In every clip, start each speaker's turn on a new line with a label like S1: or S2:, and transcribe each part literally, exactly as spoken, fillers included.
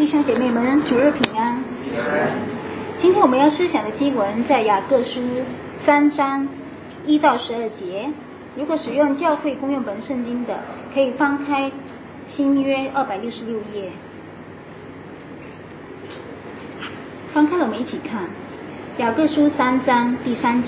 S1: 弟兄姐妹们，主日平安。今天我们要思想的经文在雅各书三章一到十二节。如果使用教会公用本圣经的，可以翻开新约二百六十六页。翻开了，我们一起看雅各书三章第三节。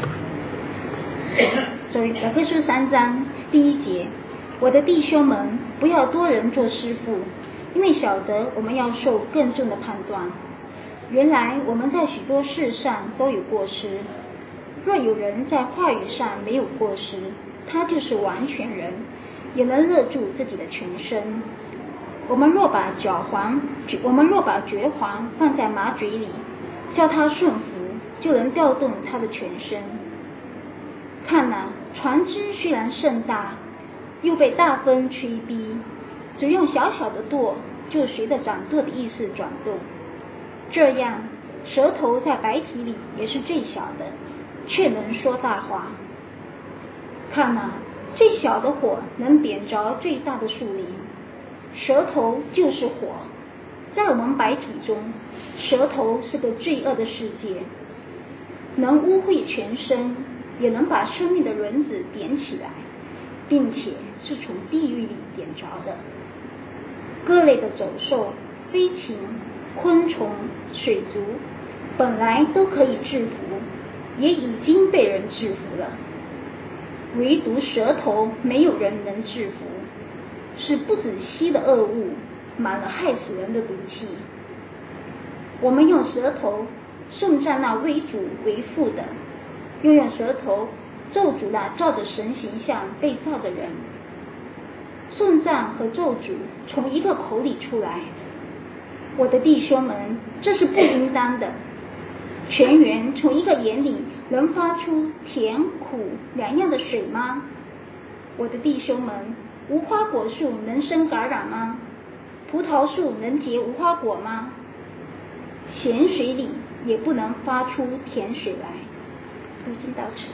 S1: 所以雅各书三章第一节，我的弟兄们，不要多人做师傅，因为晓得我们要受更重的判断。原来我们在许多事上都有过失，若有人在话语上没有过失，他就是完全人，也能勒住自己的全身。我们若把脚环，我们若把绝环放在马嘴里，叫它顺服，就能调动它的全身。看哪，船只虽然甚大，又被大风吹逼，只用小小的舵，就随着掌舵的意思转动。这样，舌头在白体里也是最小的，却能说大话。看哪，最小的火能点着最大的树林。舌头就是火，在我们白体中，舌头是个罪恶的世界，能污秽全身，也能把生命的轮子点起来，并且是从地狱里点着的。各类的走兽、飞禽、昆虫、水族，本来都可以制服，也已经被人制服了，唯独舌头没有人能制服，是不止息的恶物，满了害死人的毒气。我们用舌头颂赞那为主为父的，又用舌头咒诅那照着神形象被造的人。颂赞和咒诅从一个口里出来，我的弟兄们，这是不应当的。泉源从一个眼里能发出甜苦两样的水吗？我的弟兄们，无花果树能生橄榄吗？葡萄树能结无花果吗？咸水里也不能发出甜水来。读经到此。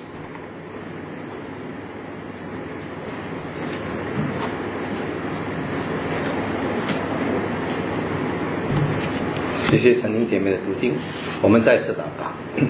S2: 谢谢陈玲姐妹的读经，我们再次祷告。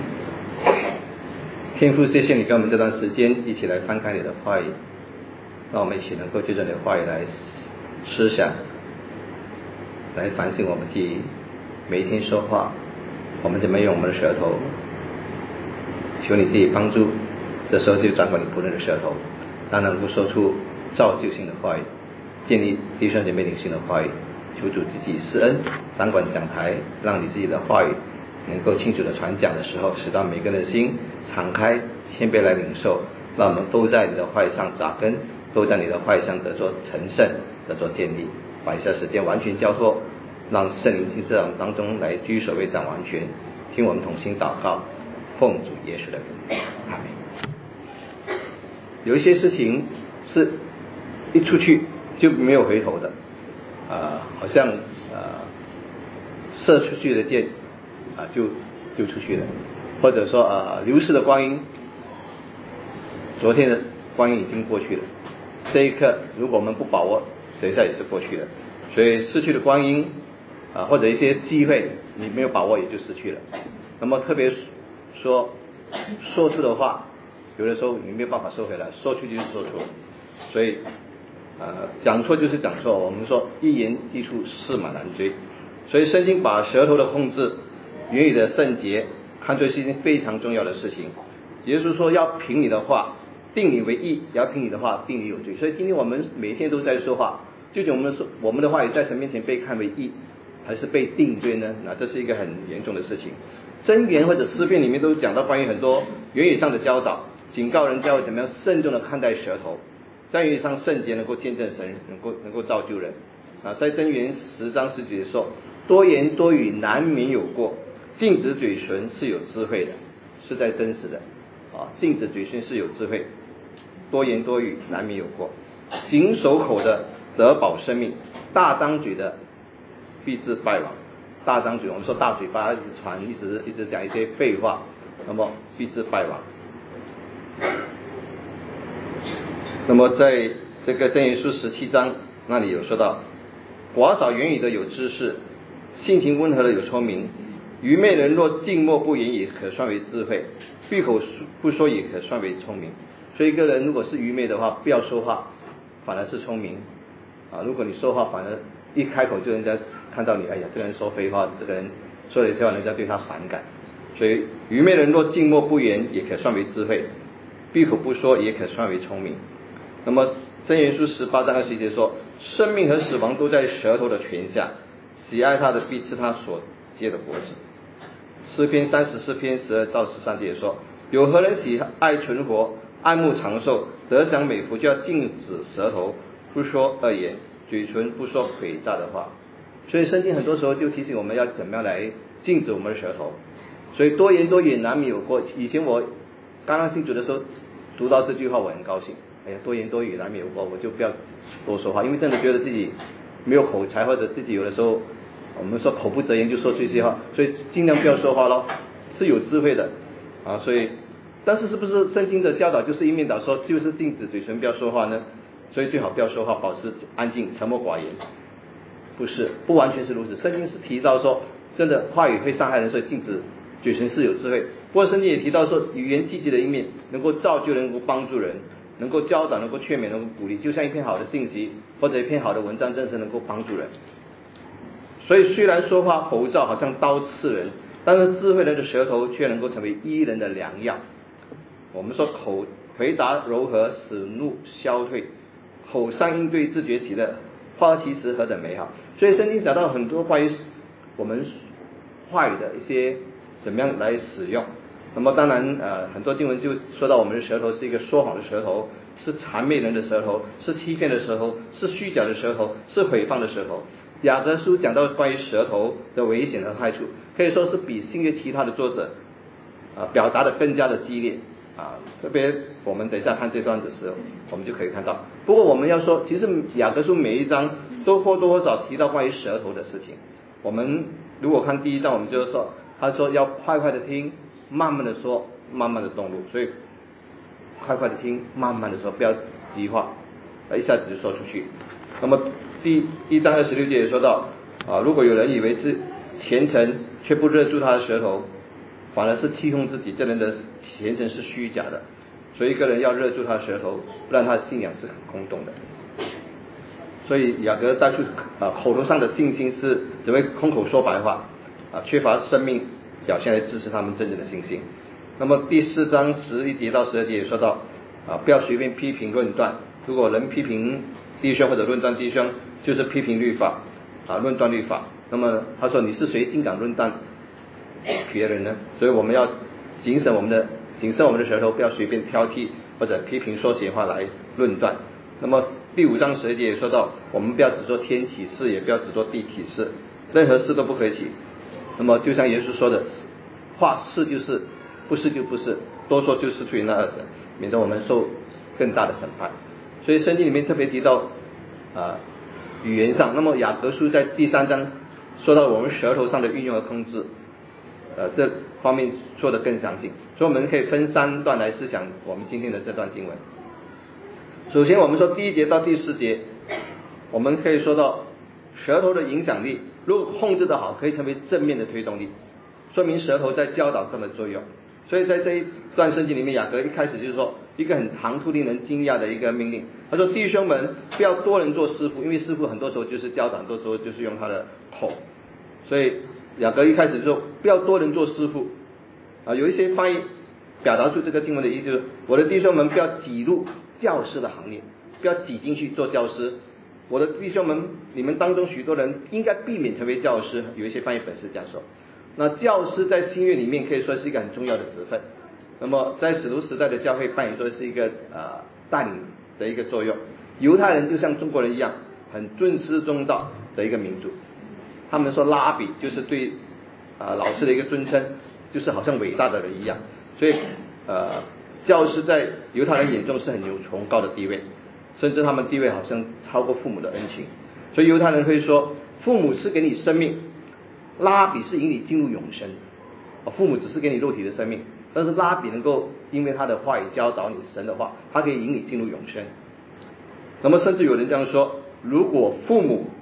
S2: 天父，谢谢你给我们这段时间一起来翻开你的话语，让我们一起能够就着你的话语来思想，来反省我们自己每一天说话，我们怎么用我们的舌头。求你自己帮助，这时候就掌管你仆人的舌头，让能够说出造就性的话语，建立弟兄姐妹领性的话语。求主自己施恩，掌管讲台，让你自己的话语能够清楚的传讲的时候，使到每个人的心敞开，谦卑来领受，让我们都在你的话语上扎根，都在你的话语上得着成圣，得着建立，把一下时间完全交托，让圣灵亲自在我们当中来居首位，掌完全。听我们同心祷告，奉主耶稣的名，阿们。有一些事情是一出去就没有回头的。呃，好像呃射出去的箭啊、呃、就就出去了，或者说呃流逝的光阴，昨天的光阴已经过去了，这一刻如果我们不把握，等一下也是过去了。所以失去的光阴啊、呃、或者一些机会你没有把握也就失去了。那么特别说说出的话，有的时候你没有办法收回来，说出就是说出，所以呃，讲错就是讲错，我们说一言既出，驷马难追。所以圣经把舌头的控制、言语的圣洁看作是一件非常重要的事情。耶稣说要凭你的话定你为义，也要凭你的话定你有罪。所以今天我们每天都在说话，究竟我们说我们的话语在神面前被看为义，还是被定罪呢？那这是一个很严重的事情。箴言或者诗篇里面都讲到关于很多言语上的教导，警告人教怎么样慎重的看待舌头。在言语上圣洁能够见证神，能够能够造就人啊。在箴言十章十节说，多言多语难免有过，禁止嘴唇是有智慧的，是在真实的啊。禁止嘴唇是有智慧，多言多语难免有过，谨守口的得保生命，大张嘴的必致败亡。大张嘴，我们说大嘴巴一直传，一直一直讲一些废话，那么必致败亡。那么在这个箴言书十七章那里有说到，寡少言语的有知识， 性情温和的有聪明。愚昧人若静默不言，也可算为智慧；闭口不说，也可算为聪明。所以一个人如果是愚昧的话，不要说话，反而是聪明啊。如果你说话，反而一开口就人家看到你，哎呀，这个人说废话，这个人说了一些话，人家对他反感。所以愚昧人若静默不言，也可算为智慧；闭口不说，也可算为聪明。那么箴言书十八章二十一节说，生命和死亡都在舌头的权下，喜爱他的必吃他所结的果子。诗篇三十四篇十二到十三节说，有何人喜爱存活，爱慕长寿，得享美福，就要禁止舌头，不说恶言，嘴唇不说诡诈的话。所以圣经很多时候就提醒我们要怎么样来禁止我们的舌头。所以多言多语难免有过。以前我刚刚信主的时候读到这句话，我很高兴，哎呀，多言多语难免有过，我就不要多说话，因为真的觉得自己没有口才，或者自己有的时候我们说口不择言就说这些话，所以尽量不要说话咯，是有智慧的啊。所以但是是不是圣经的教导就是一面倒说就是禁止嘴唇不要说话呢？所以最好不要说话，保持安静，沉默寡言。不是，不完全是如此。圣经是提到说真的话语会伤害人，所以禁止嘴唇是有智慧。不过圣经也提到说语言积极的一面，能够造就人，能够帮助人，能够教导，能够劝勉，能够鼓励，就像一篇好的信息或者一篇好的文章，真是能够帮助人。所以虽然说话吼噪好像刀刺人，但是智慧人的舌头却能够成为医人的良药。我们说口回答柔和，使怒消退，口上应对自觉喜乐，话其实何等美好。所以圣经讲到很多关于我们话语的一些怎么样来使用。那么当然呃，很多经文就说到我们的舌头是一个说谎的舌头，是谄媚人的舌头，是欺骗的舌头，是虚假的舌头，是毁谤的舌头。雅各书讲到关于舌头的危险和害处，可以说是比新约其他的作者啊、呃、表达的更加的激烈啊。特别我们等一下看这段的时候，我们就可以看到。不过我们要说，其实雅各书每一章都或多或少提到关于舌头的事情。我们如果看第一章，我们就说他说要快快的听，慢慢的说，慢慢的动怒。所以快快的听，慢慢的说，不要急话，一下子就说出去。那么第一章二十六节也说到啊，如果有人以为是虔诚，却不勒住他的舌头，反而是欺哄自己，这人的虔诚是虚假的。所以一个人要勒住他的舌头，不然他的信仰是很空洞的。所以雅各带出啊，口头上的信心是只会空口说白话啊，缺乏生命表现来支持他们真正的信心。那么第四章十一节到十二节也说到啊，不要随便批评论断，如果人批评弟兄或者论断弟兄，就是批评律法啊，论断律法。那么他说你是谁竟敢论断别人呢？所以我们要谨慎我们的谨慎我们的舌头，不要随便挑剔或者批评说闲话来论断。那么第五章十节也说到，我们不要只做天启事，也不要只做地启事，任何事都不可以起。那么就像耶稣说的，话是就是，不是就不是，多说就失去那二者，免得我们受更大的审判。所以圣经里面特别提到啊、呃、语言上，那么雅各书在第三章说到我们舌头上的运用和控制，呃这方面说得更详细。所以我们可以分三段来思想我们今天的这段经文。首先我们说第一节到第四节，我们可以说到舌头的影响力，如果控制得好，可以成为正面的推动力，说明舌头在教导上的作用。所以在这一段圣经里面，雅各一开始就是说一个很唐突令人惊讶的一个命令，他说弟兄们不要多人做师傅，因为师傅很多时候就是教导，很多时候就是用他的口。所以雅各一开始就说不要多人做师傅啊，有一些翻译表达出这个经文的意思，就是我的弟兄们不要挤入教师的行列，不要挤进去做教师。我的弟兄们，你们当中许多人应该避免成为教师，有一些翻译本是这样说。那教师在新约里面可以说是一个很重要的职分，那么在使徒时代的教会扮演说是一个呃带领的一个作用。犹太人就像中国人一样，很尊师重道的一个民族，他们说拉比就是对啊、呃、老师的一个尊称，就是好像伟大的人一样。所以呃教师在犹太人眼中是很有崇高的地位，甚至他们地位好像超过父母的恩情。所以犹太人会说，父母是给你生命，拉比是引你进入永生。父母只是给你肉体的生命，但是拉比能够因为他的话语教导你神的话，他可以引你进入永生。那么甚至有人这样说，如果父母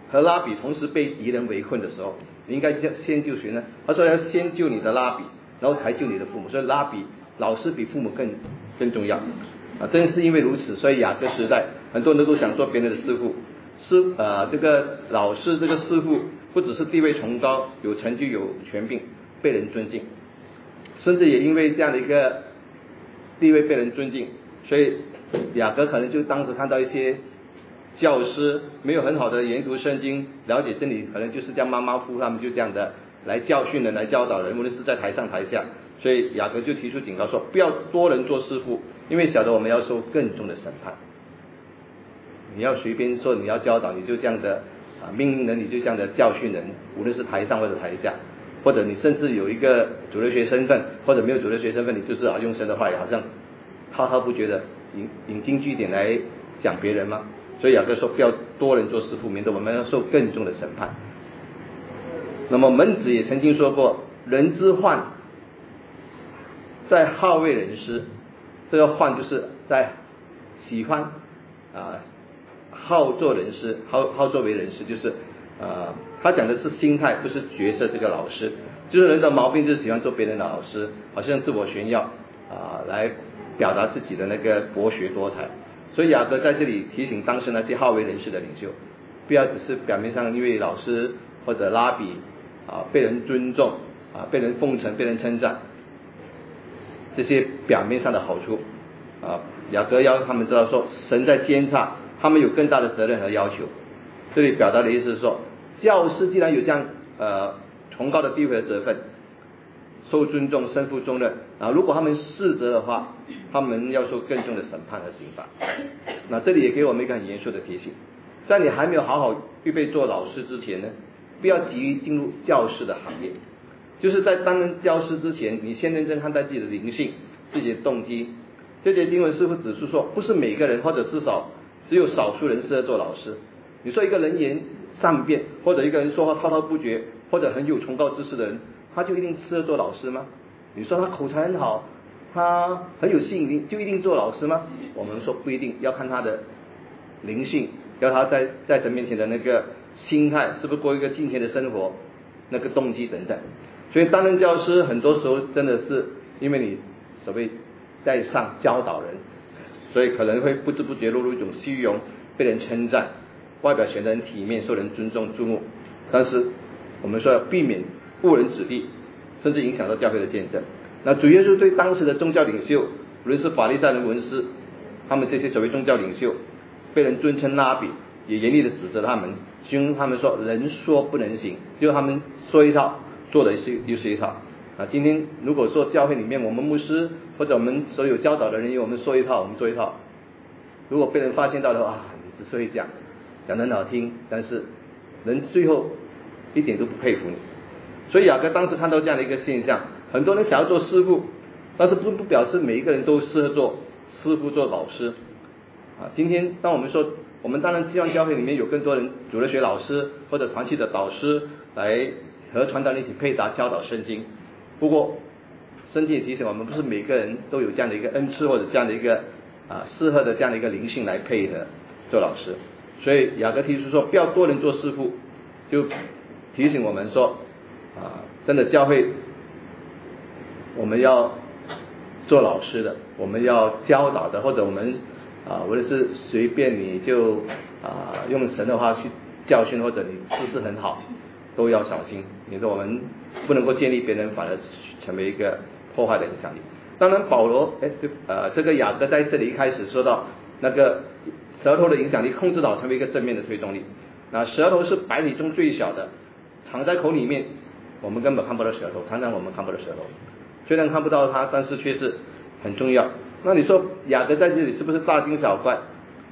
S2: 和拉比同时被敌人围困的时候，你应该先救谁呢？他说要先救你的拉比，然后才救你的父母。所以拉比老师比父母更更重要啊！正是因为如此，所以雅各时代很多人都想做别人的师傅。师呃这个老师这个师傅不只是地位崇高、有成就、有权柄、被人尊敬，甚至也因为这样的一个地位被人尊敬，所以雅各可能就当时看到一些教师没有很好的研读圣经、了解真理，可能就是这样马马虎虎，他们就这样的来教训人、来教导人，无论是在台上台下。所以雅各就提出警告说，不要多人做师傅，因为晓得我们要受更重的审判。你要随便说你要教导，你就这样的啊命令人，你就这样的教训人，无论是台上或者台下，或者你甚至有一个主流学身份，或者没有主流学身份，你就是啊用神的话语好像滔滔不绝的引引经据典来讲别人吗？所以雅各说不要多人做师傅，免得我们要受更重的审判。那么孟子也曾经说过，人之患在好为人师，这个患就是在喜欢啊好做人师，好好作为人师，就是呃他讲的是心态，不是角色。这个老师就是人的毛病，就是喜欢做别人的老师，好像自我炫耀啊、呃、来表达自己的那个博学多才。所以雅各在这里提醒当时那些好为人师的领袖，不要只是表面上因为老师或者拉比啊被人尊重啊被人奉承、被人称赞，这些表面上的好处啊，雅各要他们知道说，神在监察，他们有更大的责任和要求。这里表达的意思是说，教师既然有这样呃崇高的地位和责分，受尊重、身负重任啊，如果他们失责的话，他们要受更重的审判和刑罚。那这里也给我们一个很严肃的提醒，在你还没有好好预备做老师之前呢，不要急于进入教师的行业。就是在担任教师之前，你先认真看待自己的灵性、自己的动机。这节经文师傅指出说，不是每个人，或者至少只有少数人适合做老师。你说一个人言善辩，或者一个人说话滔滔不绝，或者很有崇高知识的人，他就一定适合做老师吗？你说他口才很好，他很有吸引力，就一定做老师吗？我们说不一定，要看他的灵性，要他在在神面前的那个心态，是不是过一个敬虔的生活，那个动机等等。所以担任教师很多时候真的是因为你所谓在上教导人，所以可能会不知不觉落入一种虚荣，被人称赞，外表显得很体面，受人尊重注目。但是我们说要避免误人子弟，甚至影响到教会的见证。那主耶稣对当时的宗教领袖，无论是法利赛人、文士，他们这些所谓宗教领袖，被人尊称拉比，也严厉的指责他们，形容他们说人说不能行，就他们说一套，做的是又是一套啊！今天如果说教会里面我们牧师或者我们所有教导的人员，我们说一套，我们做一套，如果被人发现到的话，啊、你只是会讲，讲得很好听，但是人最后一点都不佩服你。所以雅各当时看到这样的一个现象，很多人想要做师傅，但是不不表示每一个人都适合做师傅、做老师啊。今天当我们说，我们当然希望教会里面有更多人主日学老师或者团契的导师来和传道人一起配搭教导圣经。不过圣经也提醒我们，不是每个人都有这样的一个恩赐或者这样的一个啊适合的这样的一个灵性来配合做老师。所以雅各提出说，不要多人做师傅，就提醒我们说啊，真的教会我们要做老师的，我们要教导的，或者我们啊无论是随便你就啊用神的话去教训，或者你知识很好，都要小心，免得我们不能够建立别人，反而成为一个破坏的影响力。当然保罗哎呃这个雅各在这里一开始说到那个舌头的影响力控制到成为一个正面的推动力。那舌头是百体中最小的，藏在口里面，我们根本看不到舌头，常常我们看不到舌头，虽然看不到它，但是却是很重要。那你说雅各在这里是不是大惊小怪？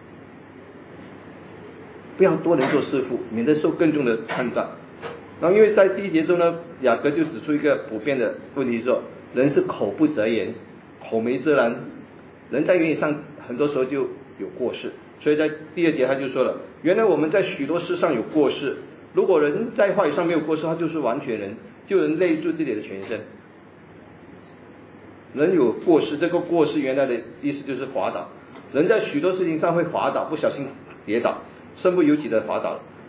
S2: 不要多人做师傅，免得受更重的判断。然后因为在第一节中呢，雅各就指出一个普遍的问题说，人是口不择言，口没遮拦，人在言语上很多时候就有过失。所以在第二节他就说了，原来我们在许多事上有过失，如果人在话语上没有过失，他就是完全人，就能勒住自己的全身。人有过失，这个过失原来的意思就是滑倒，人在许多事情上会滑倒，不小心跌倒，身不由己的滑倒。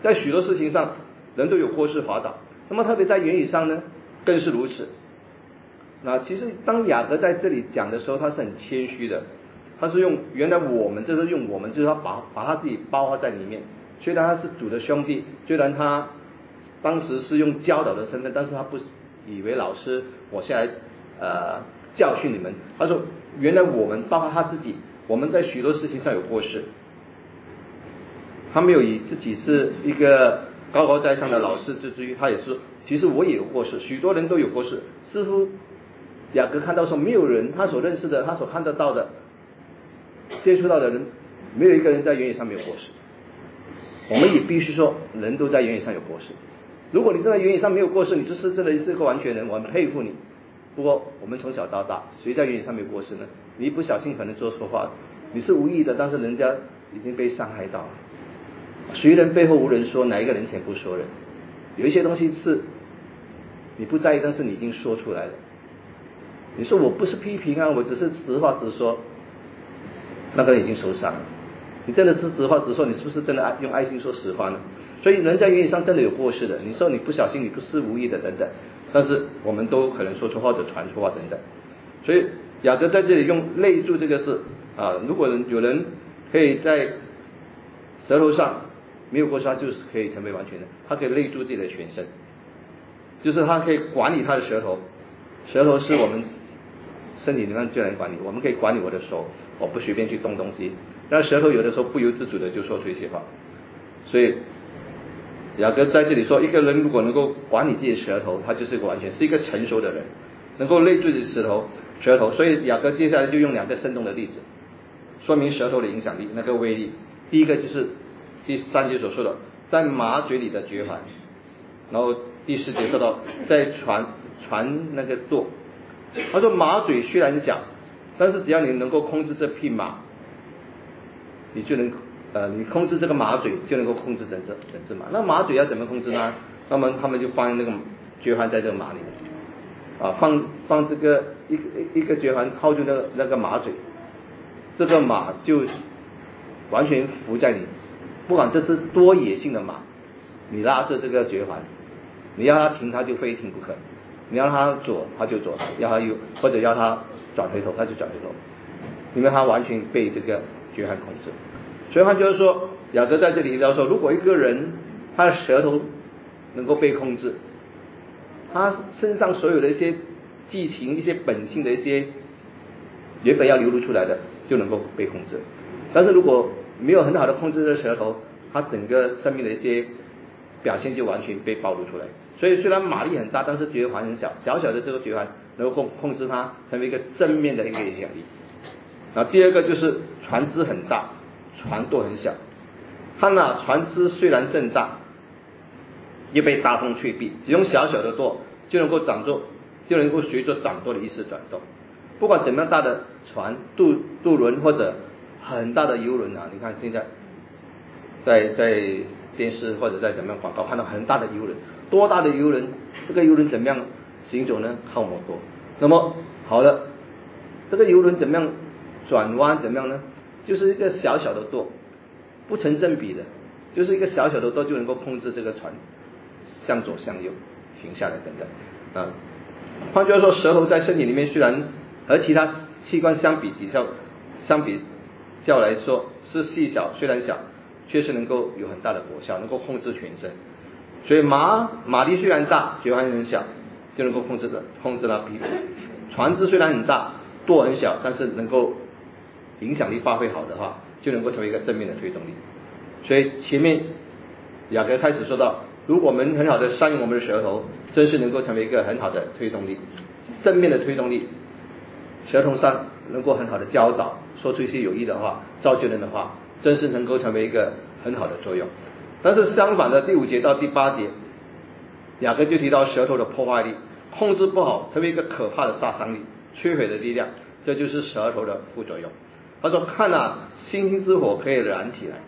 S2: 在许多事情上人都有过失滑倒，那么特别在言语上呢更是如此。那其实当雅各在这里讲的时候，他是很谦虚的，他是用原来我们这是用我们就是他把把他自己包括在里面。虽然他是主的兄弟，虽然他当时是用教导的身份，但是他不以为老师我现在呃教训你们。他说原来我们包括他自己，我们在许多事情上有过失。他没有以自己是一个高高在上的老师自居，他也是其实我也有过失，许多人都有过失。似乎雅各看到说没有人他所认识的他所看得到的接触到的人没有一个人在言语上没有过失。我们也必须说人都在言语上有过失。如果你真的言语上没有过失，你就是真的是一个完全人，我很佩服你。不过我们从小到大谁在言语上没有过失呢？你一不小心可能说错话，你是无意的，但是人家已经被伤害到了。谁人背后无人说，哪一个人前不说人？有一些东西是你不在意，但是你已经说出来了。你说我不是批评啊，我只是实话实说，那个人已经受伤了。你真的是实话实说，你是不是真的用爱心说实话呢？所以人在言语上真的有过失的。你说你不小心，你不是无意的等等，但是我们都可能说错话或者传错话等等。所以雅各在这里用勒住这个字啊，如果有人可以在舌头上没有过失，他就是可以成为完全的，他可以勒住自己的全身，就是他可以管理他的舌头。舌头是我们身体里面最难管理，我们可以管理我的手，我不随便去动东西，但舌头有的时候不由自主的就说出一些话。所以雅各在这里说，一个人如果能够管理自己的舌头，他就是一个完全是一个成熟的人，能够勒住自己的舌头舌头。所以雅各接下来就用两个生动的例子说明舌头的影响力，那个威力。第一个就是第三节所说的在马嘴里的绝环，然后第四节说到在船船那个舵。他说马嘴虽然小，但是只要你能够控制这匹马，你就能呃你控制这个马嘴就能够控制整只整只马。那马嘴要怎么控制呢？那么他们就放那个绝环在这个马里面啊，放放这个一个一个绝环靠住那个那个马嘴，这个马就完全服在你，不管这是多野性的马，你拉着这个绝环，你要它停它就非停不可，你要它左它就左，要它右或者要它转回头它就转回头，因为它完全被这个绝环控制。所以他就是说，雅各在这里要说，如果一个人他的舌头能够被控制，他身上所有的一些激情、一些本性的一些原本要流露出来的就能够被控制。但是如果没有很好的控制的舌头，他整个生命的一些表现就完全被暴露出来。所以虽然马力很大，但是绝环很小，小小的这个绝环能够控控制它成为一个正面的一个影响力。然后第二个就是船只很大，船舵很小。看啊，船只虽然正大，又被大风吹避，只用小小的舵就能够掌舵，就能够随着掌舵的意思转动。不管怎么样大的船，渡渡轮或者很大的游轮啊，你看现在在在电视或者在怎么样广告看到很大的游轮，多大的游轮？这个游轮怎么样行走呢？靠摩托。那么好了，这个游轮怎么样转弯怎么样呢？就是一个小小的舵，不成正比的，就是一个小小的舵就能够控制这个船向左向右停下来等等啊。换句话说，舌头在身体里面虽然和其他器官相比比较相比较来说是细小，虽然小，确实能够有很大的果效，能够控制全身。所以马马力虽然大，绝环很小，就能够控制的控制到皮肤。船只虽然很大，舵很小，但是能够影响力发挥好的话，就能够成为一个正面的推动力。所以前面雅各开始说到，如果我们很好的善用我们的舌头，真是能够成为一个很好的推动力，正面的推动力。舌头上能够很好的教导，说出一些有益的话，造就人的话，真是能够成为一个很好的作用。但是相反的，第五节到第八节，雅各就提到舌头的破坏力，控制不好，成为一个可怕的杀伤力、摧毁的力量，这就是舌头的副作用。他说：“看啊，星星之火可以燃起来。”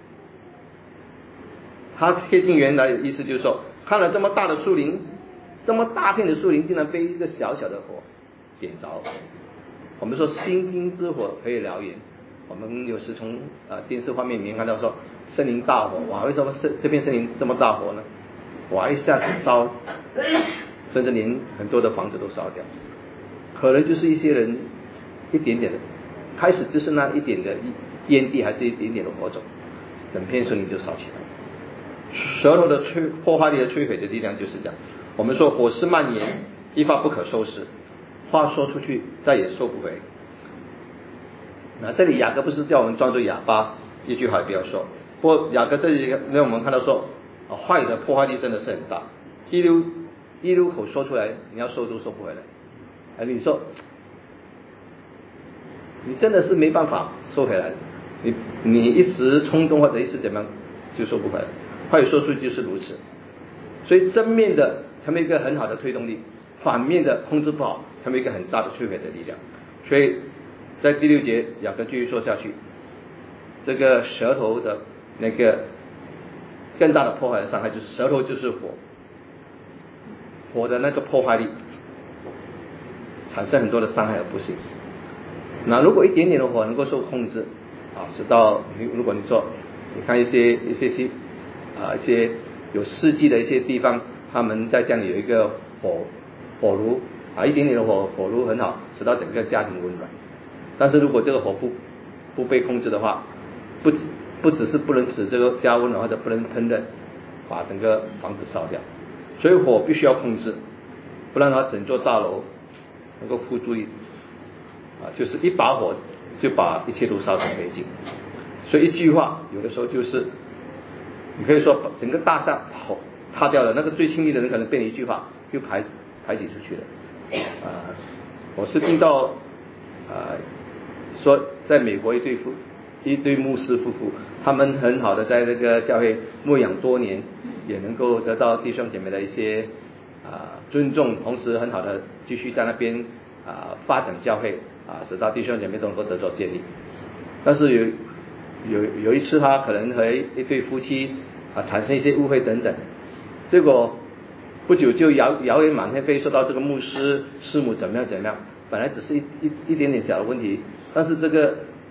S2: 他贴近原来的意思就是说，看了这么大的树林，这么大片的树林，竟然被一个小小的火点着。我们说星星之火可以燎原，我们有时从呃电视画面里面看到说， 森林大火，哇，为什么这这片森林这么大火呢？哇，一下子烧，甚至连很多的房子都烧掉。可能就是一些人一点点的，开始就是那一点的烟蒂，还是一点点的火种，整片森林就烧起来。舌头的摧破坏力的摧毁的力量就是这样。我们说火势蔓延，一发不可收拾，话说出去再也收不回。那这里雅各不是叫我们装作哑巴，一句话也不要说。不过雅各这里让我们看到说，啊，坏的破坏力真的是很大，一溜一溜口说出来，你要收都收不回来。哎，你说，你真的是没办法收回来，你你一时冲动或者一时怎么样就收不回来。话语说出就是如此，所以正面的成为一个很好的推动力，反面的控制不好，成为一个很大的摧毁的力量。所以在第六节雅各继续说下去，这个舌头的那个更大的破坏的伤害，就是舌头就是火，火的那个破坏力产生很多的伤害和不幸。那如果一点点的火能够受控制啊，直到你如果你说你看一些一些些啊一些有事迹的一些地方，他们在家里有一个火火炉啊，一点点的火火炉很好，使到整个家庭温暖。但是如果这个火不不被控制的话，不不只是不能使这个家温暖，或者不能烹饪，把整个房子烧掉。所以火必须要控制，不让它整座大楼能够付诸于啊，就是一把火就把一切都烧成灰烬。所以一句话有的时候就是，你可以说整个大厦火塌掉了，那个最亲密的人可能被你一句话就排排挤出去了。啊、呃，我是听到啊、呃、说在美国一对夫一对牧师夫妇，他们很好的在这个教会牧养多年，也能够得到弟兄姐妹的一些啊、呃、尊重，同时很好的继续在那边啊、呃、发展教会啊、呃，使到弟兄姐妹都能够得到建立。但是有有有一次他可能和一对夫妻啊产生一些误会等等，结果不久就谣谣言满天飞，说到这个牧师师母怎么样怎么样，本来只是一一一点点小的问题，但是这个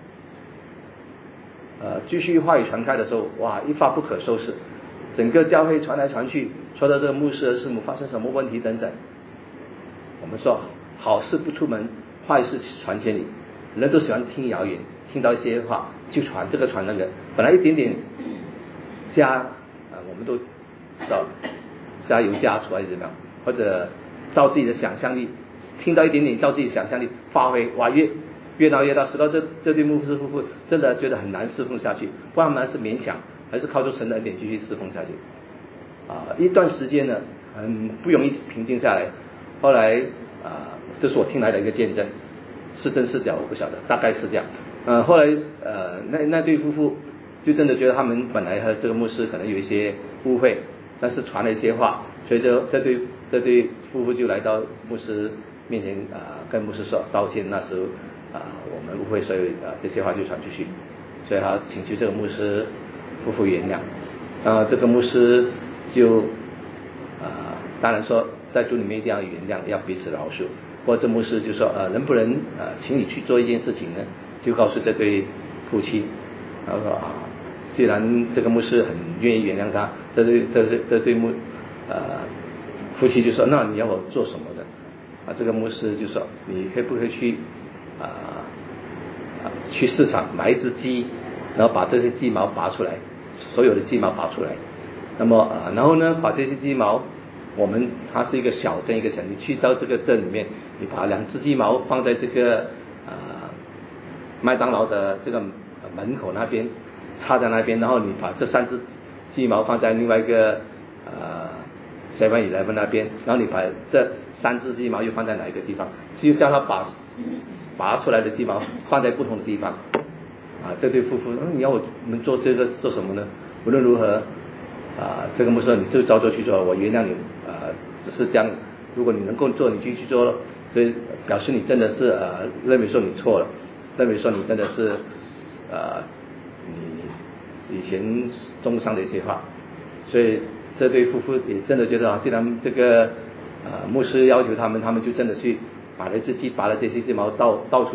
S2: 呃继续话语传开的时候，哇，一发不可收拾，整个教会传来传去，说到这个牧师和师母发生什么问题等等。我们说好事不出门，坏事传千里，人都喜欢听谣言，听到一些话就传这个传那个，本来一点点加啊、呃，我们都知道加油加醋还是怎么样，或者照自己的想象力，听到一点点照自己的想象力发挥，哇，越越闹越大，使到这这对牧师夫妇真的觉得很难侍奉下去，不然他们是勉强，还是靠着神的恩典继续侍奉下去。啊，一段时间呢，很不容易平静下来。后来啊，这是我听来的一个见证，是真是假我不晓得，大概是这样。呃，后来呃，那那对夫妇就真的觉得他们本来和这个牧师可能有一些误会，但是传了一些话，所以这这对这对夫妇就来到牧师面前啊、呃，跟牧师说道歉，那时候啊、呃、我们误会，所以啊、呃、这些话就传出去，所以他请求这个牧师夫妇原谅。啊、呃，这个牧师就啊、呃、当然说在主里面一定要原谅，要彼此饶恕。不过这牧师就说呃能不能呃请你去做一件事情呢？就告诉这对夫妻，他说啊，既然这个牧师很愿意原谅他，这对这对这对牧呃夫妻就说，那你要我做什么的？啊，这个牧师就说，你可以不可以去啊啊去市场买一只鸡，然后把这些鸡毛拔出来，所有的鸡毛拔出来，那么啊然后呢把这些鸡毛，我们它是一个小镇一个城，你去到这个镇里面，你把两只鸡毛放在这个啊。麦当劳的这个门口那边插在那边，然后你把这三只鸡毛放在另外一个呃 seven eleven 那边，然后你把这三只鸡毛又放在哪一个地方，就叫他把拔出来的鸡毛放在不同的地方啊。这对夫妇，嗯，你要我们做这个做什么呢？无论如何啊，这个牧师你就照做去做，我原谅你啊，只是这样。如果你能够做，你就去做了，所以表示你真的是呃认为说你错了。认为说你真的是呃你以前中伤的一些话，所以这对夫妇也真的觉得啊，既然这个呃牧师要求他们，他们就真的去把那只鸡拔了这些鸡毛倒倒出去，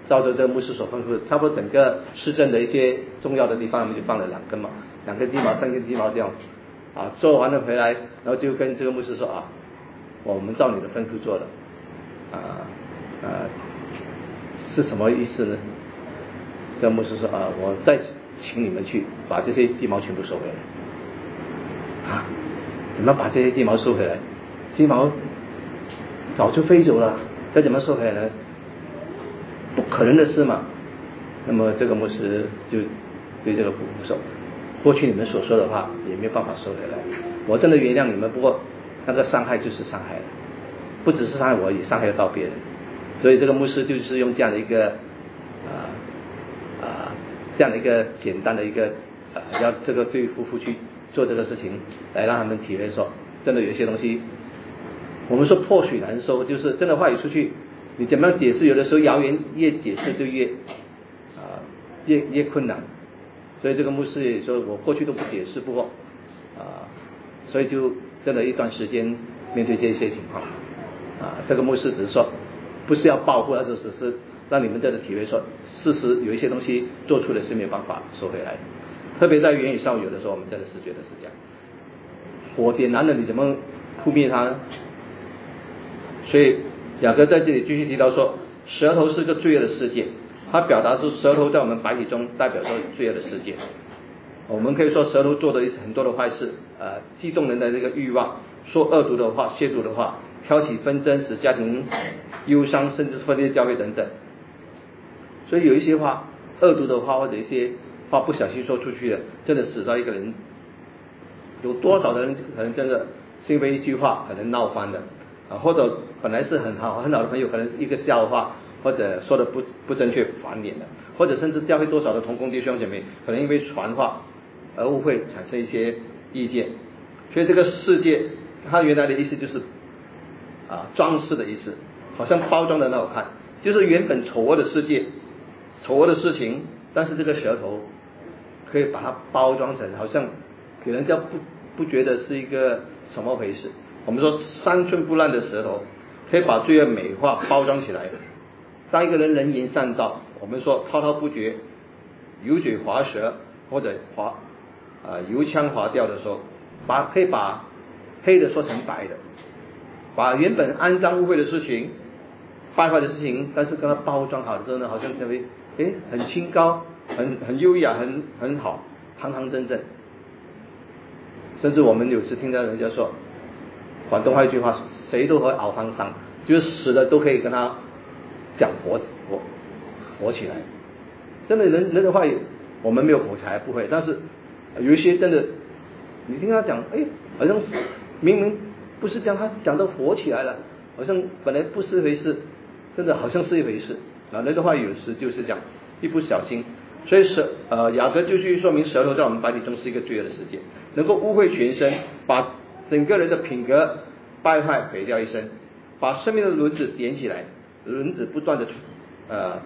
S2: 照着这个牧师所吩咐，差不多整个市政的一些重要的地方，我们就放了两根嘛，两根鸡毛，三根鸡毛这样，啊，做完了回来，然后就跟这个牧师说啊，我们照你的吩咐做的，啊啊，是什么意思呢？这个牧师说啊，我再请你们去把这些鸡毛全部收回来，啊，你们把这些鸡毛收回来，鸡毛早就飞走了，再怎么收回来呢？不可能的事嘛。那么这个牧师就对这个父母说，过去你们所说的话也没有办法收回来，我真的原谅你们，不过那个伤害就是伤害了，不只是伤害我，也伤害到别人。所以这个牧师就是用这样的一个啊啊这样的一个简单的一个啊要这个对夫妇去做这个事情，来让他们体会说，真的有一些东西，我们说破水难收，就是真的话语出去，你怎么样解释，有的时候谣言越解释就越啊越越困难。所以这个牧师也说，我过去都不解释，不过啊，所以就真的一段时间面对这些情况啊，这个牧师只是说，不是要报复，而是只是让你们这个体会说，事实有一些东西做出来是没有办法收回来的，特别在言语上，有的时候我们真的是觉得是这样，火点燃了你怎么扑灭它呢？所以雅各在这里继续提到说，舌头是个罪恶的世界，它表达出舌头在我们白体中代表说罪恶的世界。我们可以说舌头做的很多的坏事，呃，激动人的这个欲望，说恶毒的话、亵渎的话，挑起纷争，使家庭忧伤，甚至分裂教会等等。所以有一些话，恶毒的话或者一些话不小心说出去的，真的使到一个人，有多少的人可能真的是因为一句话可能闹翻的啊，或者本来是很好很好的朋友，可能是一个笑话或者说的不不正确翻脸的，或者甚至教会多少的同工弟兄姐妹，可能因为传话而误会产生一些意见。所以这个世界它原来的意思就是啊装饰的意思，好像包装的那好看，就是原本丑恶的世界、丑恶的事情，但是这个舌头可以把它包装成好像给人家不不觉得是一个什么回事。我们说三寸不烂的舌头可以把罪恶美化包装起来。当一个人能言善道，我们说滔滔不绝、油嘴滑舌或者滑啊、呃、油腔滑调的时候，把可以把黑的说成白的，把原本肮脏污秽的事情、败坏的事情，但是跟它包装好的时候呢，好像认为诶很清高、很很优雅、很很好、堂堂正正。甚至我们有时听到人家说，广东话一句话，谁都会熬汤伤，就是死了都可以跟他讲活活活起来。真的人人的话我们没有口才不会，但是有一些真的你听他讲，哎，好像明明不是这样，他讲到活起来了，好像本来不是一回事，真的好像是一回事啊。人的话有时就是这样，一不小心。所以舌呃雅各就去说明舌头在我们白体中是一个罪恶的世界，能够污秽全身，把整个人的品格败坏毁掉一身，把生命的轮子点起来，轮子不断的呃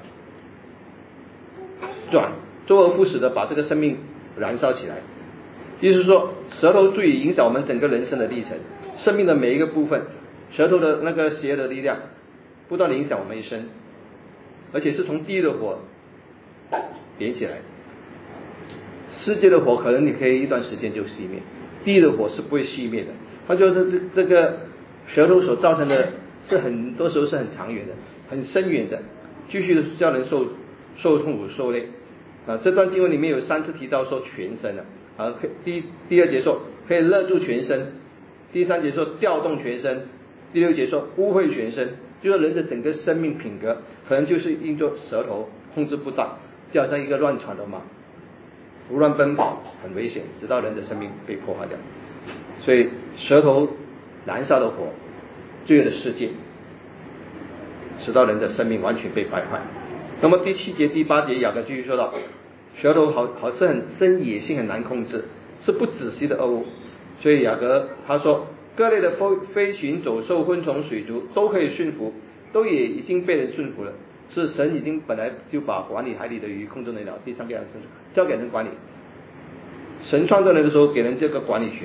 S2: 转，周而复始的把这个生命燃烧起来。意思是说，舌头足以影响我们整个人生的历程，生命的每一个部分，舌头的那个邪恶的力量不断的影响我们一生，而且是从地狱的火点起来。世界的火可能你可以一段时间就熄灭，地狱的火是不会熄灭的。它就是这这个舌头所造成的是很多时候是很长远的、很深远的，继续的叫人受受痛苦、受累啊。这段经文里面有三次提到说全身的啊，第第二节说可以勒住全身，第三节说调动全身，第六节说污秽全身，就是人的整个生命品格可能就是因着舌头控制不当，就好像一个乱窜的马，胡乱奔跑很危险，直到人的生命被破坏掉。所以舌头燃烧的火，罪恶的世界，使到人的生命完全被败坏。那么第七节、第八节雅各继续说到，舌头好好是很生野性，很难控制，是不仔细的恶物。所以雅各他说，各类的飞飞禽走兽、昆虫、水族都可以驯服，都也已经被人驯服了。是神已经本来就把管理海里的鱼、空中的鸟、地上各样的牲畜交给人管理。神创造人的时候给人这个管理权。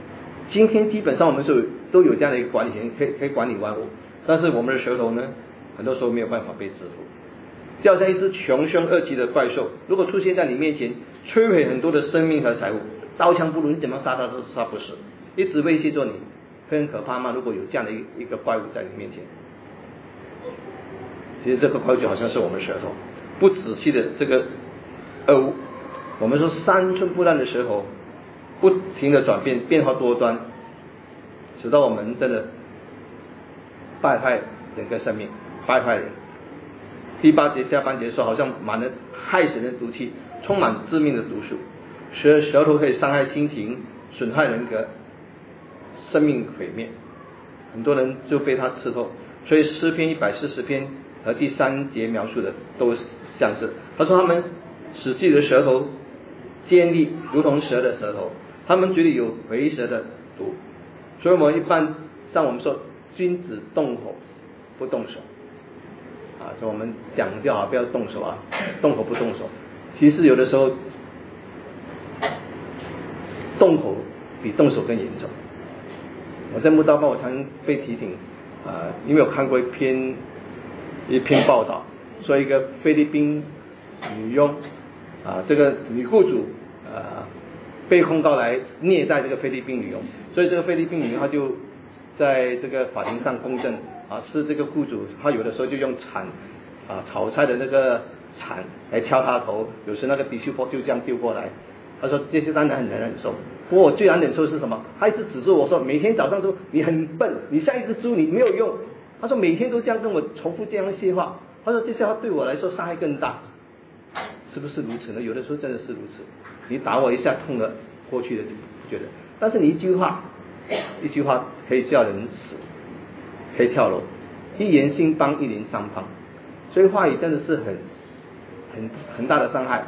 S2: 今天基本上我们是都有这样的一个管理权，可以可以管理万物。但是我们的舌头呢， 很多时候没有办法被制服。就好像一只穷凶恶极的怪兽，如果出现在你面前，摧毁很多的生命和财物，刀枪不入，你怎么杀他都杀不死，一直威胁着你，会很可怕吗？如果有这样的一个怪物在你面前，其实这个怪物就好像是我们舌头，不仔细的这个恶物，我们说三寸不烂的舌头，不停的转变，变化多端，使到我们真的败坏整个生命，败坏人。第八节下半节说，好像满了害死人的毒气，充满致命的毒素，舌舌头可以伤害心情，损害人格，生命毁灭，很多人就被它刺透。所以诗篇一百四十篇和第三节描述的都像是，他说他们使自己的舌头尖利，如同蛇的舌头，他们嘴里有蛔蛇的毒。所以我们一般像我们说，君子动口不动手啊，所以我们讲就好，不要动手啊，动口不动手。其实有的时候动口比动手更严重。我在慕道报我常被提醒啊、呃，因为我看过一篇一篇报道，说一个菲律宾女佣啊、呃，这个女雇主呃被控告来虐待这个菲律宾女佣，所以这个菲律宾女佣她就在这个法庭上公证啊，是这个雇主，他有的时候就用铲啊炒菜的那个铲来敲他头，有时那个 tissue box 就这样丢过来。他说这些当然很难忍受，不过我最难忍受是什么？他一直指着我说，每天早上说你很笨，你像一只猪，你没有用。他说每天都这样跟我重复这样一些话。他说这些话对我来说伤害更大，是不是如此呢？有的时候真的是如此。你打我一下痛了，过去的就不觉得，但是你一句话，一句话可以叫人死，可以跳楼，一言兴邦，一言伤邦。所以话语真的是很很很大的伤害。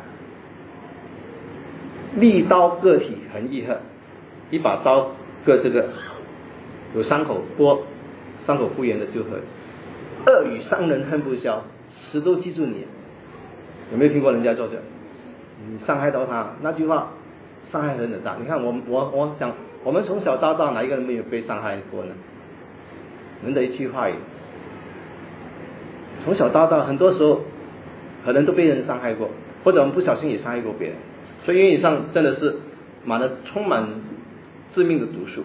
S2: 利刀割体很易恨，一把刀割这个有伤口，不过伤口复原的就很。恶语伤人恨不消，死都记住你。有没有听过人家说这？你伤害到他，那句话伤害很大。你看我我我想，我们从小到大哪一个人没有被伤害过呢？人的一句话语，从小到大很多时候可能都被人伤害过，或者我们不小心也伤害过别人。所以言语上真的是满了充满致命的毒素。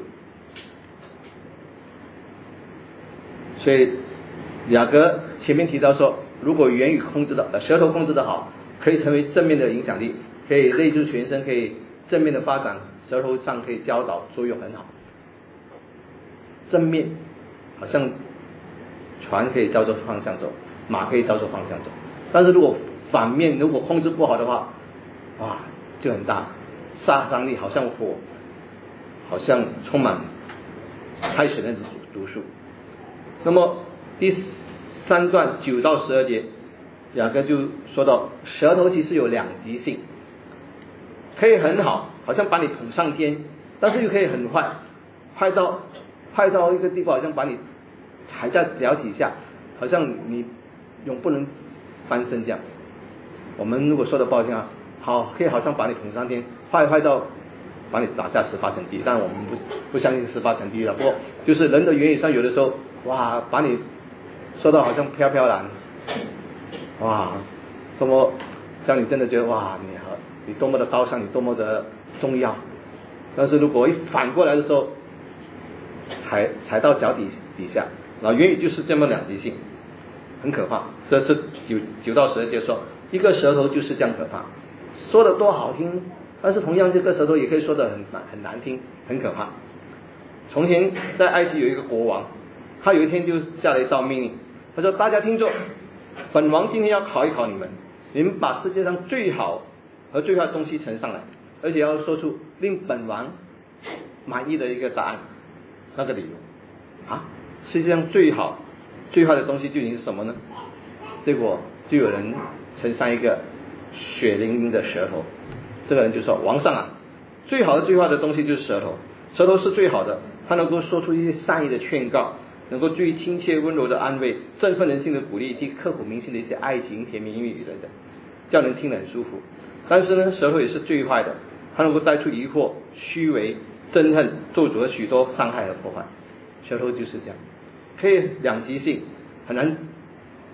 S2: 所以雅各前面提到说，如果言语控制的呃舌头控制的好，可以成为正面的影响力，可以内助全身，可以正面的发展，舌头上可以教导，作用很好。正面好像船可以照着方向走，马可以照着方向走，但是如果反面如果控制不好的话，哇就很大，杀伤力好像火，好像充满害死人的毒素。那么第三段九到十二节，雅各就说到，舌头其实有两极性，可以很好，好像把你捧上天，但是又可以很坏，坏到坏到一个地步，好像把你踩在脚底下，好像你永不能翻身这样。我们如果说的不好听啊，好可以好像把你捧上天，坏坏到把你打下十八层地狱，但我们不不相信十八层地狱了。不过就是人的言语上，有的时候哇把你说到好像飘飘然，哇多么让你真的觉得哇你好你多么的高尚，你多么的重要。但是如果一反过来的时候，踩踩到脚底底下，然后言语就是这么两极性，很可怕。这是九九到十二节说，一个舌头就是这样可怕，说的多好听，但是同样这个舌头也可以说的很难很难听，很可怕。从前在埃及有一个国王，他有一天就下了一道命令，他说大家听着，本王今天要考一考你们，你们把世界上最好和最坏的东西呈上来，而且要说出令本王满意的一个答案。那个理由啊，世界上最好最坏的东西究竟是什么呢？结果就有人呈上一个血淋淋的舌头，这个人就说，王上啊，最好的最坏的东西就是舌头，舌头是最好的，它能够说出一些善意的劝告，能够最亲切温柔的安慰，振奋人心的鼓励，以及刻骨铭心的一些爱情甜言蜜语等等，叫人听得很舒服。但是呢，舌头也是最坏的，它能够带出疑惑、虚伪、憎恨、咒诅和许多伤害和破坏。舌头就是这样，可以两极性，很难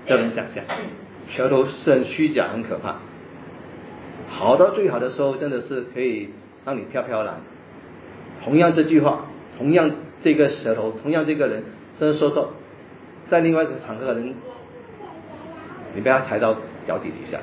S2: 叫人想象，舌头是很虚假，很可怕。好到最好的时候，真的是可以让你飘飘然。同样这句话，同样这个舌头，同样这个人，真的说说，在另外一个场合的人，你被他踩到脚底底下。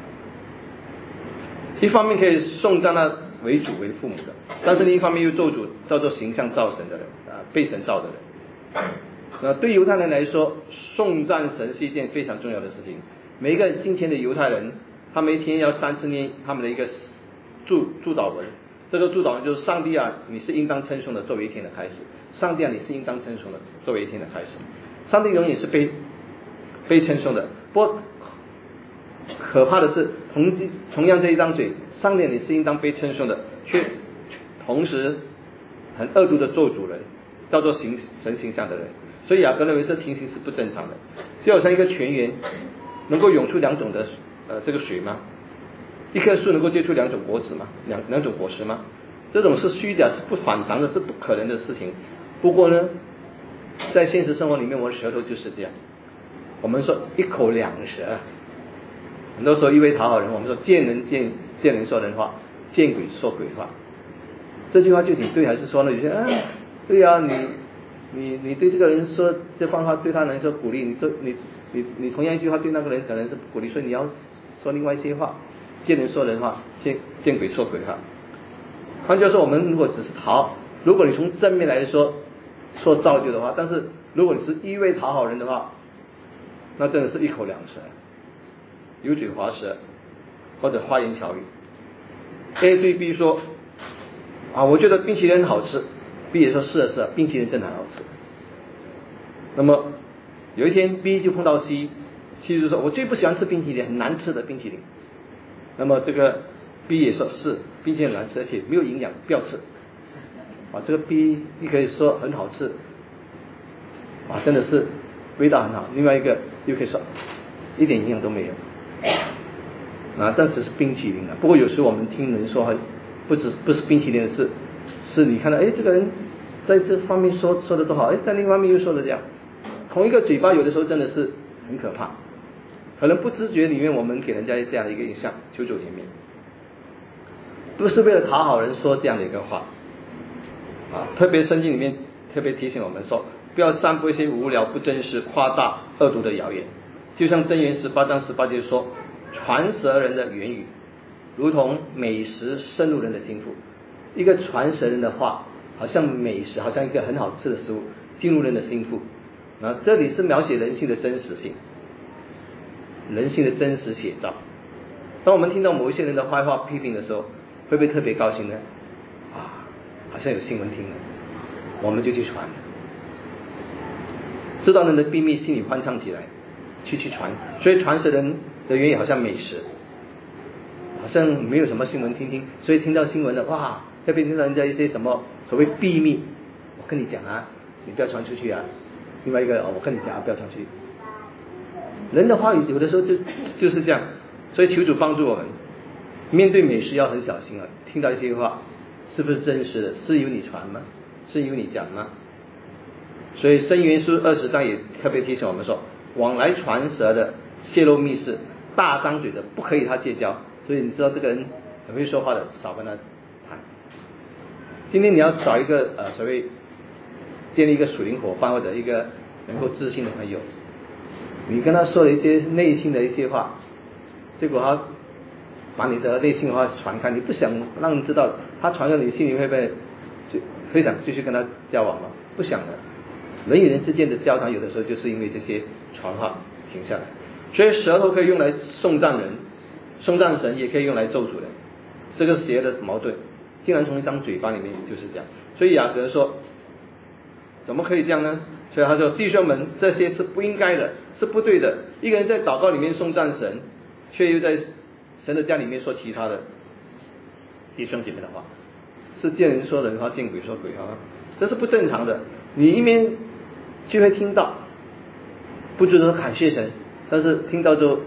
S2: 一方面可以颂赞他为主为父母的，但是另一方面又做主叫做形象造神的人啊，被神造的人。那对犹太人来说，颂赞神是一件非常重要的事情。每一个今天的犹太人，他们一天要三次念他们的一个祝祝祷文。这个祝祷文就是上帝啊，你是应当称颂的，作为一天的开始。上帝啊，你是应当称颂的，作为一天的开始。上帝永远是被被称颂的。不过可怕的是，同同样这一张嘴，上帝你是应当被称颂的，却同时很恶毒的做主人，叫做形神形象的人。所以雅各认为这情形是不正常的。就好像一个泉源能够涌出两种的呃这个水吗？一棵树能够结出两种果子吗？两两种果实吗？这种是虚假，是不反常的，是不可能的事情。不过呢，在现实生活里面，我的舌头就是这样。我们说一口两舌，很多时候一味讨好人，我们说见人见见人说人话，见鬼说鬼话。这句话究竟对还是说呢？有些啊，对啊，你你你对这个人说这番话，对他来说鼓励，你说你你你同样一句话对那个人可能是不鼓励，所以你要说另外一些话，见人说人话，见见鬼说鬼话。换句话说，我们如果只是讨，如果你从正面来说说造就的话，但是如果你是一味讨好人的话，那真的是一口两舌，油嘴滑舌，或者花言巧语。A 对 B 说啊，我觉得冰淇淋很好吃， B 也说是啊是啊，冰淇淋真的很好吃。那么有一天 B 就碰到 C，C 就说我最不喜欢吃冰淇淋，很难吃的冰淇淋。那么这个 B 也说是，冰淇淋很难吃，而且没有营养，不要吃。啊，这个 B 你可以说很好吃，啊，真的是味道很好。另外一个又可以说一点营养都没有，啊，但只是冰淇淋啊。不过有时候我们听人说，不只不是冰淇淋的事，是你看到哎这个人在这方面说说的多好，哎在另一方面又说的这样。同一个嘴巴有的时候真的是很可怕，可能不知觉里面我们给人家这样的一个印象，求主怜悯，不是为了讨好人说这样的一个话啊。特别圣经里面特别提醒我们说，不要散布一些无聊、不真实、夸大、恶毒的谣言。就像箴言十八章十八节说，传舌人的言语如同美食渗入人的心腹。一个传舌人的话好像美食，好像一个很好吃的食物进入人的心腹。那这里是描写人性的真实性，人性的真实写照。当我们听到某一些人的坏话批评的时候，会不会特别高兴呢？啊，好像有新闻听了，我们就去传，知道人的秘密，心里欢畅起来，去去传。所以传舌人的原因好像美食，好像没有什么新闻听听，所以听到新闻了，哇，特别听到人家一些什么所谓秘密，我跟你讲啊，你不要传出去啊。另外一个，哦，我跟你讲啊，不要传出去。人的话语有的时候就就是这样，所以求主帮助我们，面对美食要很小心啊。听到一些话，是不是真实的？是由你传吗？是由你讲吗？所以箴言书二十章也特别提醒我们说，往来传舌的、泄露密事、大张嘴的，不可以他结交。所以你知道这个人很会说话的，少跟他谈。今天你要找一个呃所谓建立一个属灵伙伴，或者一个能够自信的朋友，你跟他说了一些内心的一些话，结果他把你的内心话传开，你不想让人知道，他传到你心里会不会就非常继续跟他交往吗？不想的。人与人之间的交谈有的时候就是因为这些传话停下来。所以舌头可以用来颂赞人，颂赞神，也可以用来咒诅人，这个邪的矛盾竟然从一张嘴巴里面就是这样。所以雅各说怎么可以这样呢？所以他说弟兄们，这些是不应该的，是不对的。一个人在祷告里面颂赞神，却又在神的家里面说其他的弟兄姐妹的话，是见人说人话，见鬼说鬼话，这是不正常的。你一面就会听到，不知道感谢神，但是听到之后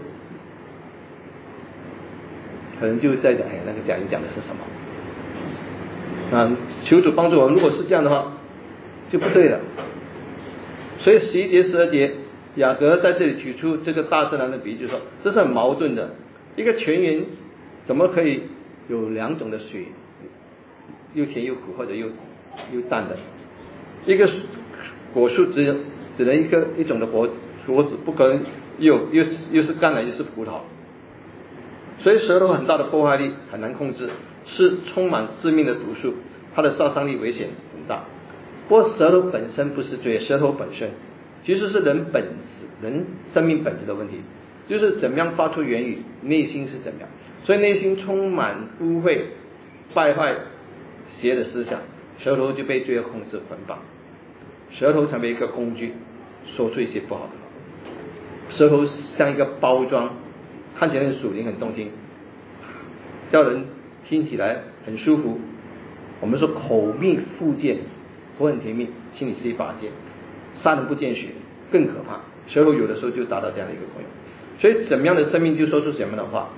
S2: 可能就在讲哎那个讲员讲的是什么啊？求主帮助我们，如果是这样的话就不对了。所以十一节十二节雅各在这里提出这个大自然的比喻，就是说这是很矛盾的。一个泉源怎么可以有两种的水，又甜又苦或者又又淡的？一个果树只有只能一个一种的果果子，不可能又又又是橄榄又是葡萄。所以舌头很大的破坏力很难控制，是充满致命的毒素，它的杀伤力危险很大。不过舌头本身不是罪，舌头本身其实是人本质人生命本质的问题，就是怎么样发出言语，内心是怎么样。所以内心充满污秽败坏邪的思想，舌头就被罪恶控制捆绑，舌头成为一个工具，说出一些不好的话。舌头像一个包装，看起来很属灵很动听，叫人听起来很舒服。我们说口蜜腹剑，口很甜蜜，心里是一把剑，杀人不见血更可怕。舌头有的时候就达到这样的一个功用。所以怎么样的生命就说出什么样的话。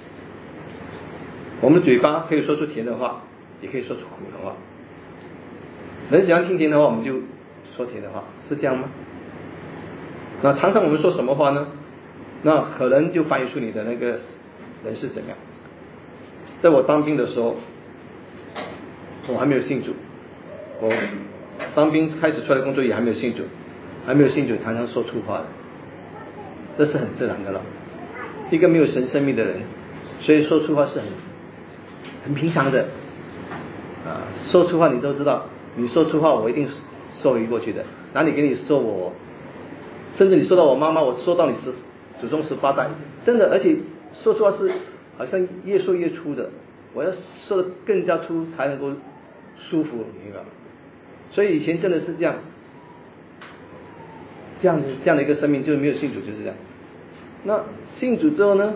S2: 我们嘴巴可以说出甜的话，也可以说出苦的话。人喜欢听甜的话，我们就说甜的话，是这样吗？那常常我们说什么话呢？那可能就反映出你的那个人是怎么样。在我当兵的时候，我还没有信主，我当兵开始出来工作也还没有信主，还没有信主常常说粗话的，这是很自然的了。一个没有神生命的人，所以说粗话是很很平常的啊。说粗话你都知道，你说粗话我一定收回过去的，哪里给你说我，甚至你说到我妈妈，我说到你十祖宗十八代，真的，而且说粗话是好像越说越粗的，我要说的更加粗才能够舒服，明白吗？所以以前真的是这样，这样的这样的一个生命，就是没有信主就是这样。那信主之后呢，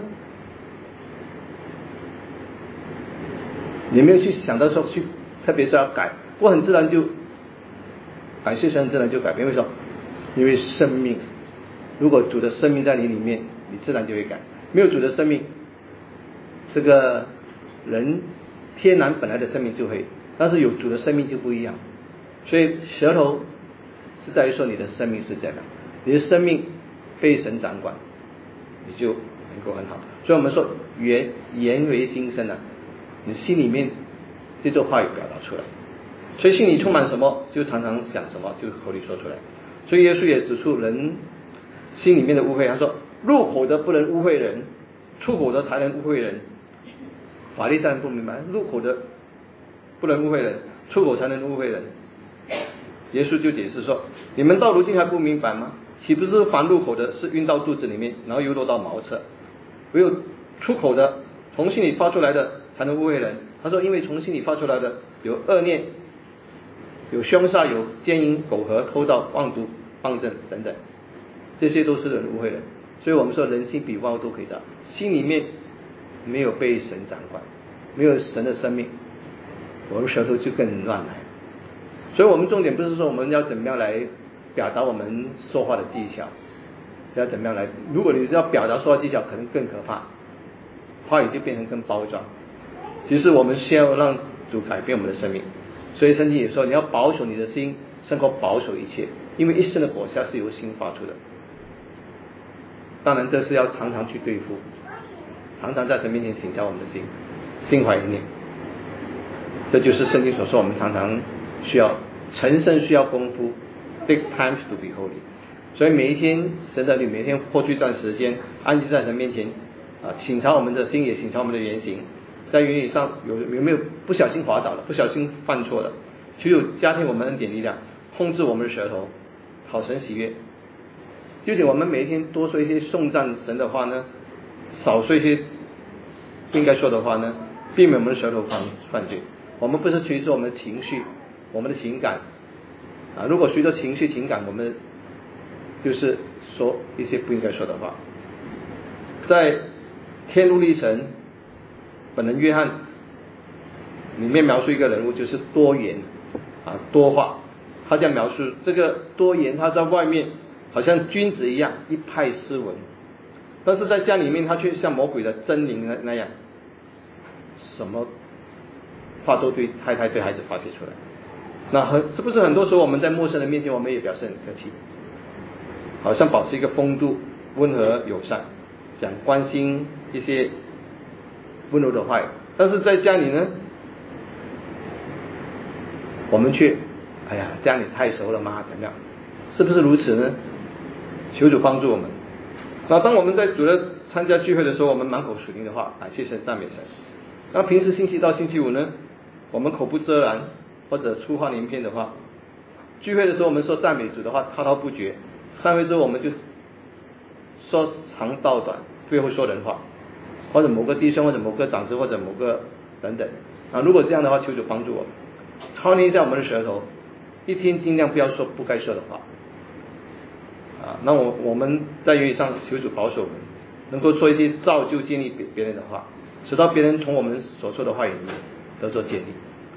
S2: 你没有去想到说去，特别是要改，我很自然就感谢神，很自然就改变。为什么？因为生命，如果主的生命在你里面，你自然就会改。没有主的生命，这个人天然本来的生命就会，但是有主的生命就不一样。所以舌头是在于说你的生命是这样，你的生命被神掌管，你就能够很好。所以我们说言言为心声啊，你心里面这座话语表达出来，所以心里充满什么就常常想什么，就口里说出来。所以耶稣也指出人心里面的污秽，他说入口的不能污秽人，出口的才能污秽人。法利赛人不明白，入口的不能污秽人，出口才能污秽人。耶稣就解释说，你们到如今还不明白吗？岂不是凡入口的是运到肚子里面，然后又落到茅厕，唯有出口的从心里发出来的才能污秽人。他说因为从心里发出来的有恶念，有凶杀，有奸淫、苟合、偷盗、妄读、放正等等，这些都是人污秽人。所以我们说人心比万物都可以大，心里面没有被神掌管，没有神的生命，我们舌头就更乱来。所以我们重点不是说我们要怎么样来表达我们说话的技巧，要怎么样来，如果你要表达说话技巧可能更可怕，话语就变成更包装。其实我们先要让主改变我们的生命，所以圣经也说你要保守你的心胜过保守一切，因为一生的果效是由心发出的。当然这是要常常去对付，常常在神面前请教我们的心，心怀一念。这就是圣经所说我们常常需要成圣，需要功夫 take time to be holy。 所以每一天神在你每天过去一段时间安静在神面前啊，请察我们的心，也请察我们的言行，在言语上有有没有不小心滑倒了，不小心犯错了，求有加添我们恩典力量，控制我们的舌头，讨神喜悦。究竟我们每一天多说一些颂赞神的话呢，少说一些不应该说的话呢，避免我们的舌头犯犯罪。我们不是随着我们的情绪，我们的情感啊，如果随着情绪情感，我们就是说一些不应该说的话。在天路历程本人约翰里面描述一个人物，就是多言啊多话。他这样描述这个多言，他在外面好像君子一样一派斯文，但是在家里面他却像魔鬼的狰狞那那样，什么话都对太太对孩子发泄出来。那很是不是很多时候我们在陌生人面前我们也表示很客气好像保持一个风度，温和友善，讲关心一些温柔的话语。但是在家里呢，我们却，哎呀，这样你太熟了吗？怎么样？是不是如此呢？求主帮助我们。那当我们在主的参加聚会的时候，我们满口属灵的话，感谢神，赞美神。那平时星期到星期五呢，我们口不遮拦或者粗话连篇的话，聚会的时候我们说赞美主的话滔滔不绝，散会之后我们就说长道短，最后说人话，或者某个弟兄或者某个长子或者某个等等啊。如果这样的话，求主帮助我们操练一下我们的舌头，一天尽量不要说不该说的话啊。那我我们在言语上求主保守我们，能够说一些造就建立别别人的话，使到别人从我们所说的话语里面得到建立。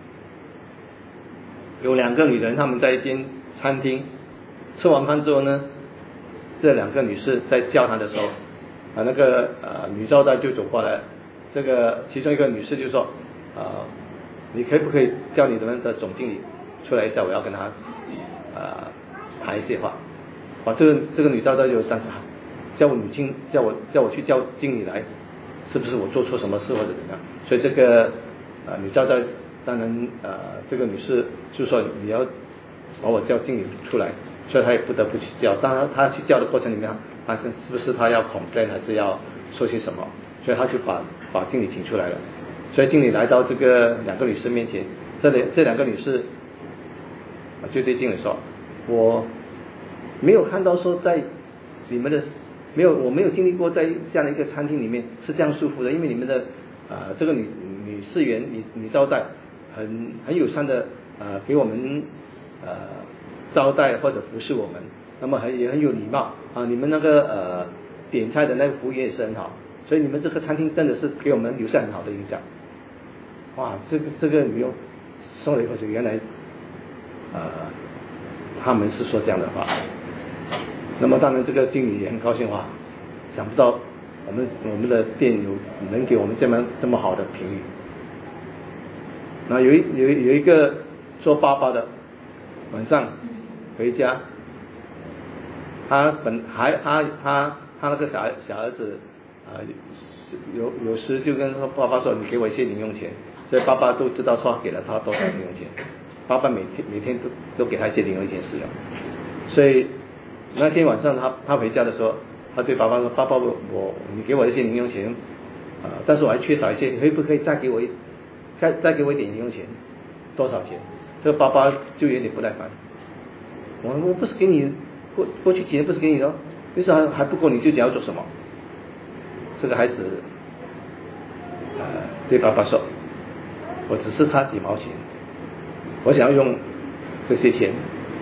S2: 有两个女人，她们在一间餐厅吃完饭之后呢，这两个女士在交谈的时候啊，那个呃女招待就走过来，这个其中一个女士就说啊，你可不可以叫你们的总经理出来一下，我要跟他呃谈一些话。啊，这个这个女招待就三十叫我母亲叫我叫我去叫经理来，是不是我做错什么事或者怎么样？所以这个呃女招待当然呃这个女士就说你要把我叫经理出来，所以她也不得不去叫。当然她去叫的过程里面，发现是不是她要 complain 还是要说些什么，所以她就把把经理请出来了。所以经理来到这个两个女士面前，这里这两个女士就对经理说，我没有看到说在你们的没有我没有经历过在这样的一个餐厅里面是这样舒服的，因为你们的啊、呃、这个女女侍员女女招待很很友善的啊、呃、给我们呃招待或者服侍我们，那么很也很有礼貌啊，你们那个呃点菜的那个服务员也是很好，所以你们这个餐厅真的是给我们留下很好的印象。哇，这个这个女佣说了以后就原来呃他们是说这样的话。那么当然这个经理也很高兴哇，想不到我们我们的店有能给我们这么这么好的评语。那有一有有一个做爸爸的晚上回家，他本还他他他那个小小儿子啊、呃、有有时就跟他爸爸说，你给我一些零用钱，所以爸爸都知道说给了他多少零用钱，爸爸每天每天都都给他一些零用钱使用。所以那天晚上他他回家的时候，他对爸爸说，爸爸我我你给我一些零用钱啊、呃，但是我还缺少一些，你可不可以再给我一再再给我一点零用钱？多少钱？这个爸爸就有点不耐烦，我我不是给你过过去几年不是给你的，为什么还不够？你究竟要做什么？这个孩子呃对爸爸说，我只是差几毛钱，我想要用这些钱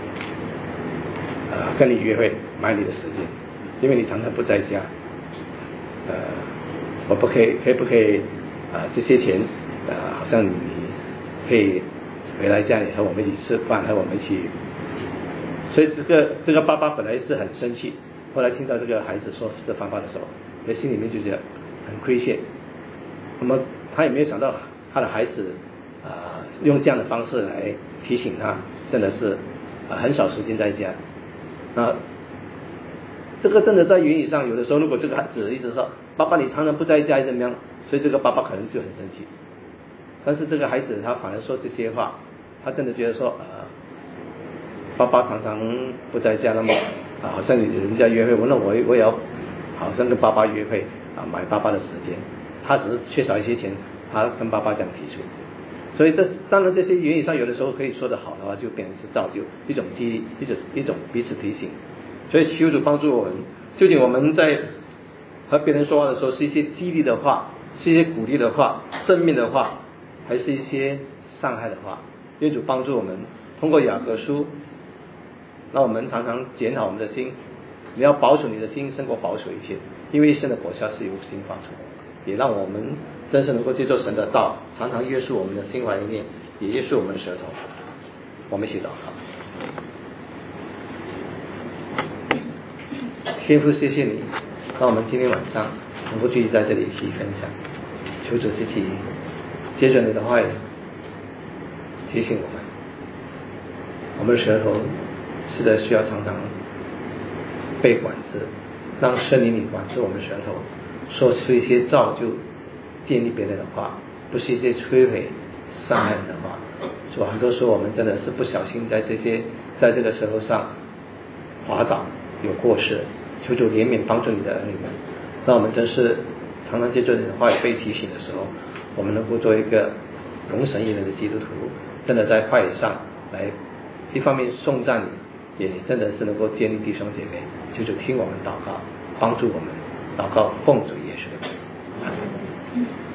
S2: 呃跟你约会，买你的时间，因为你常常不在家，呃我不可以可以不可以啊、呃、这些钱呃好像你可以回来家里和我们一起吃饭，和我们一起。所以这个这个爸爸本来是很生气，后来听到这个孩子说这番话的时候，在心里面就觉得很亏欠。那么他也没有想到他的孩子啊、呃、用这样的方式来提醒他，真的是啊、呃、很少时间在家。那这个真的在言语上，有的时候如果这个孩子一直说爸爸你常常不在家怎么样，所以这个爸爸可能就很生气。但是这个孩子他反而说这些话，他真的觉得说呃爸爸常常不在家，那么啊好像人家约会，我那我我也要好像跟爸爸约会啊买爸爸的时间，他只是缺少一些钱，他跟爸爸这样提出。所以这当然这些言语上有的时候可以说得好的话，就变成是造就一种激励，一种一种彼此提醒。所以求主帮助我们，究竟我们在和别人说话的时候，是一些激励的话，是一些鼓励的话，正面的话，还是一些伤害的话？愿主帮助我们，通过雅各书，让我们常常检讨我们的心。你要保守你的心，胜过保守一切，因为一生的果效是由心发出。也让我们真是能够接受神的道，常常约束我们的心怀意念，也约束我们的舌头。我们一起祷告。天父，谢谢你，让我们今天晚上能够聚集在这里一起分享。求主自己接着你的话语提醒我们，我们的舌头是的需要常常被管制，让圣灵里管制我们舌头，说出一些造就建立别人的话，不是一些摧毁伤害人的话。主啊，很多时候我们真的是不小心在这些在这个舌头上滑倒，有过失，求主怜悯帮助你的儿女们，让我们真是常常借着你的话语被提醒的时候，我们能够做一个容神一人的基督徒，真的在话语上来一方面颂赞你，也真的是能够建立弟兄姐妹，求主听我们祷告，帮助我们祷告，奉主耶稣的名。